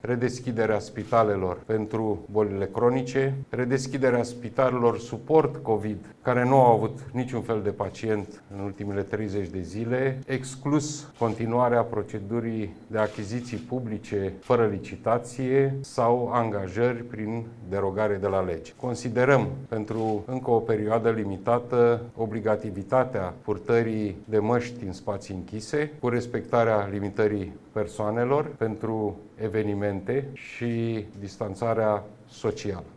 redeschiderea spitalelor pentru bolile cronice, redeschiderea spitalelor suport COVID, care nu au avut niciun fel de pacient în ultimele 30 de zile, exclus continuarea procedurii de achiziții publice fără licitație sau angajări prin derogare de la lege. Considerăm pentru încă o perioadă limitată obligativitatea purtării de măști în spații închise, cu respectarea limitării persoanelor pentru evenimente și distanțarea socială.